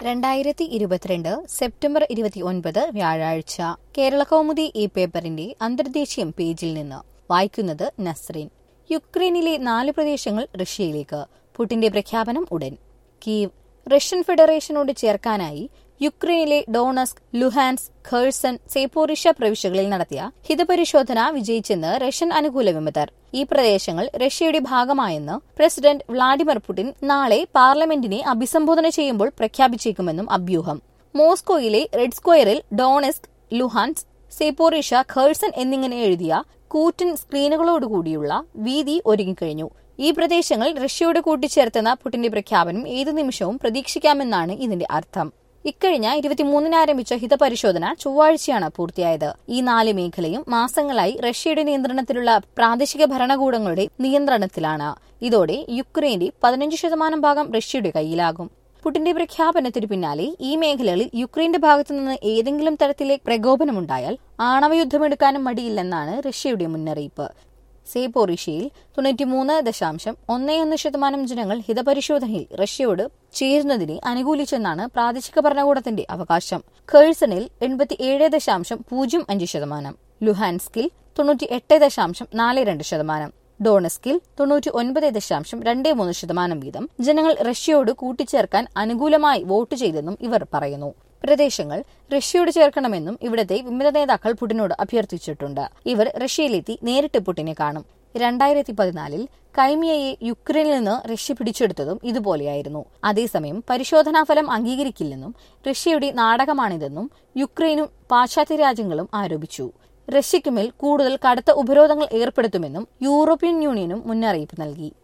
2022 September 29 വ്യാഴാഴ്ച കേരളകൗമുദി ഈ പേപ്പറിന്റെ അന്തർദേശീയ പേജിൽ നിന്ന് വായിക്കുന്നത് നസ്രീൻ. യുക്രൈനിലെ 4 പ്രദേശങ്ങൾ റഷ്യയിലേക്ക്. പുടിന്റെ പ്രഖ്യാപനം ഉടൻ. കീവ്. റഷ്യൻ ഫെഡറേഷനോട് ചേർക്കാനായി യുക്രൈനിലെ ഡോണസ്ക്, ലുഹാൻസ്, ഖേഴ്സൺ, സേപ്പോറിഷ്യ പ്രവിശ്യകളിൽ നടത്തിയ ഹിതപരിശോധന വിജയിച്ചെന്ന് റഷ്യൻ അനുകൂല വിമതർ. ഈ പ്രദേശങ്ങൾ റഷ്യയുടെ ഭാഗമായെന്ന് പ്രസിഡന്റ് വ്ളാഡിമിർ പുടിൻ നാളെ പാർലമെന്റിനെ അഭിസംബോധന ചെയ്യുമ്പോൾ പ്രഖ്യാപിച്ചേക്കുമെന്നും അഭ്യൂഹം. മോസ്കോയിലെ റെഡ് സ്ക്വയറിൽ ഡോണസ്ക്, ലുഹാൻസ്, സേപ്പോറിഷ്യ, ഖേഴ്സൺ എന്നിങ്ങനെ എഴുതിയ കൂറ്റൻ സ്ക്രീനുകളോടുകൂടിയുള്ള വീതി ഒരുങ്ങിക്കഴിഞ്ഞു. ഈ പ്രദേശങ്ങൾ റഷ്യയോട് കൂട്ടിച്ചേർത്തെന്ന പുടിന്റെ പ്രഖ്യാപനം ഏതു നിമിഷവും പ്രതീക്ഷിക്കാമെന്നാണ് ഇതിന്റെ അർത്ഥം. ഇക്കഴിഞ്ഞ 23-ന് ആരംഭിച്ച ഹിതപരിശോധന ചൊവ്വാഴ്ചയാണ് പൂർത്തിയായത്. ഈ 4 മേഖലയും മാസങ്ങളായി റഷ്യയുടെ നിയന്ത്രണത്തിലുള്ള പ്രാദേശിക ഭരണകൂടങ്ങളുടെ നിയന്ത്രണത്തിലാണ്. ഇതോടെ യുക്രൈന്റെ 15% ഭാഗം റഷ്യയുടെ കയ്യിലാകും. പുടിന്റെ പ്രഖ്യാപനത്തിനു പിന്നാലെ ഈ മേഖലകളിൽ യുക്രൈന്റെ ഭാഗത്തുനിന്ന് ഏതെങ്കിലും തരത്തിലെ പ്രകോപനമുണ്ടായാൽ ആണവയുദ്ധമെടുക്കാനും മടിയില്ലെന്നാണ് റഷ്യയുടെ മുന്നറിയിപ്പ്. സേപ്പോറിഷ്യയിൽ 93.11% ജനങ്ങൾ ഹിതപരിശോധനയിൽ റഷ്യയോട് ചേരുന്നതിനെ അനുകൂലിച്ചെന്നാണ് പ്രാദേശിക ഭരണകൂടത്തിന്റെ അവകാശം. ഖേഴ്സണിൽ 87.05%, ലുഹാൻസ്കിൽ 98.42%, ഡോണസ്കിൽ 99.23% വീതം ജനങ്ങൾ റഷ്യയോട് കൂട്ടിച്ചേർക്കാൻ അനുകൂലമായി വോട്ട് ചെയ്തെന്നും ഇവർ പറയുന്നു. പ്രദേശങ്ങൾ റഷ്യയോട് ചേർക്കണമെന്നും ഇവിടത്തെ വിമത നേതാക്കൾ പുടിനോട് അഭ്യർത്ഥിച്ചിട്ടുണ്ട്. ഇവർ റഷ്യയിലെത്തി നേരിട്ട് പുടിനെ കാണും. 2014-ൽ ക്രൈമിയയെ യുക്രൈനിൽ നിന്ന് റഷ്യ പിടിച്ചെടുത്തതും ഇതുപോലെയായിരുന്നു. അതേസമയം പരിശോധനാഫലം അംഗീകരിക്കില്ലെന്നും റഷ്യയുടെ നാടകമാണിതെന്നും യുക്രൈനും പാശ്ചാത്യ രാജ്യങ്ങളും ആരോപിച്ചു. റഷ്യയ്ക്കുമേൽ കൂടുതൽ കടുത്ത ഉപരോധങ്ങൾ ഏർപ്പെടുത്തുമെന്നും യൂറോപ്യൻ യൂണിയനും മുന്നറിയിപ്പ് നൽകി.